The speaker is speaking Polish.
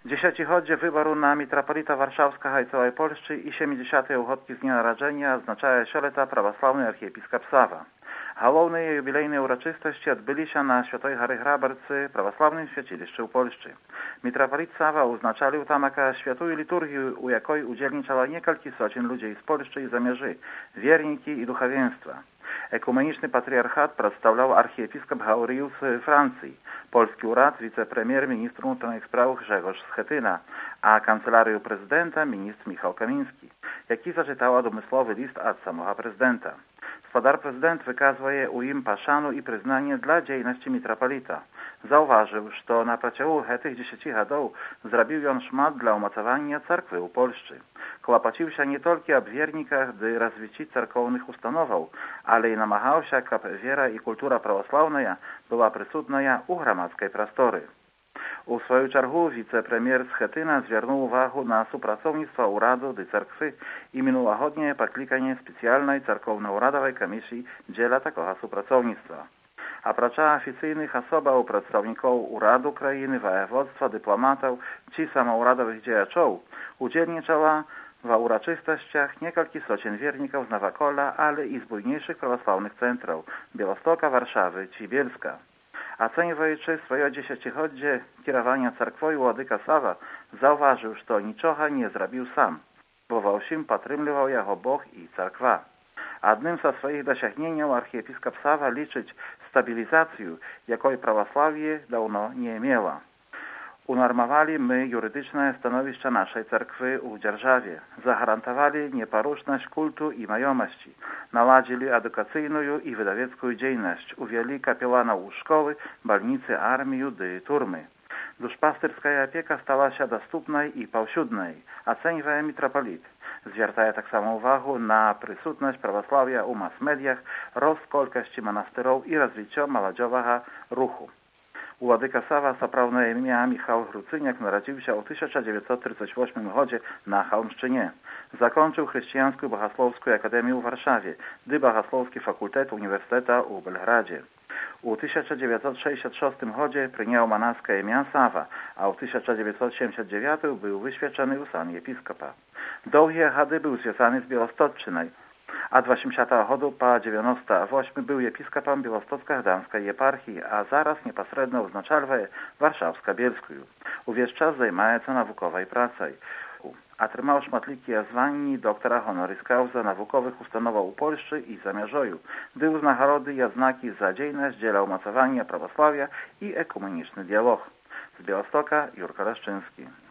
Dziesięciolecia wyboru na mitropolita Warszawska i całej Polski i 70. uchodki z dnia narodzenia oznaczają święto prawosławny archiepiskop Sawa. Główne jubilejne uroczystości odbyli się na Świętej Hory Hrabarcy, prawosławnym święciliszczu w Polsce. Mitropolit Sawa uznaczalił tam świętą liturgię, u jakiej udzielniczało niekalki socien ludzi z Polski i zamierzy, wierniki i duchowieństwa. Ekumeniczny patriarchat przedstawiał archiepiskop Gregoriusz z Francji, polski urad wicepremier ministr unutarnich spraw Grzegorz Schetyna, a kancelarię prezydenta ministr Michał Kamiński, jaki zaczytała domysłowy list od samego prezydenta. Gospodar prezydent wykazuje u im paszanu i przyznanie dla dziejności mitropolita. Zauważył, że na przeciągu tych 10 lat zrobił on szmat dla umocowania cerkwy u Polsce. Kłapacił się nie tylko o wiernikach, gdy rozwici cerkownych ustanował, ale i namachał się, aby wiera i kultura prawosławna była przysutna u gromadzkiej prostory. U swoją czergu wicepremier Schetyna zwierzył uwagę na współpracownictwo uradu do cerkwy i minułogodnie podklikanie specjalnej cerkowno-uradowej komisji dziela takiego współpracownictwa. A procza oficyjnych osób, przedstawników uradu krainy, województwa, dyplomatów czy samouradowych działaczy udzielniczała w uroczystościach niekalki socien wierników z Nowokola, ale i z bujniejszych prawosławnych centrów Białostoka, Warszawy czy Bielska. Oceniwujący swoje dziesięciolecie kierowania cerkwą Władyka Sawa zauważył, że niczego nie zrobił sam, bo we wszystkim podtrzymywał jego Bóg i cerkwa. Jednym ze swoich osiągnięć archiepiskop Sawa liczyć stabilizację, jakiej prawosławie dawno nie miała. Unormowali my jurydyczne stanowisko naszej cerkwy w dzierżawie, zagwarantowali nieporuszność kultu i majomości, naladzili edukacyjną i wydawiecką działalność, uwieli kapelanów szkoły, balnicy, armii, turmy. Duszpasterska opieka stała się dostępna i powszechnej, oceniwa mitropolit. Zwracają tak samo uwagę na przysutność prawosławia u mass mediach, rost kolkości monastyrów i rozwicie młodzieżowego ruchu. Władyka Sawa, zaprawne imię Michał Hrucyniak, narodził się w 1938 roku na Chełmszczynie. Zakończył Chrześcijańską Bogosłowską Akademię w Warszawie, gdy Bogosłowski Fakultet Uniwersytetu w Belgradzie. W 1966 roku przyjął monaskie imię Sawa, a w 1979 był wyświadczony u sanu episkopa. Długie lata był związany z Białostoczczyną, a 80 roku po 98 był episkopem białostocko-gdańskiej eparchii, a zaraz niepośrednio oznaczał warszawsko-bielską. Uwierz czas zajmuje się naukowej pracą. Otrzymał szmatliki zwani doktora honoris causa naukowych ustanów u Polsce i zamierzoju, gdy uz nagrody i oznaki za dziejność dziela umocowania prawosławia i ekumeniczny dialog. Z Białostoka Jurko Leszczyński.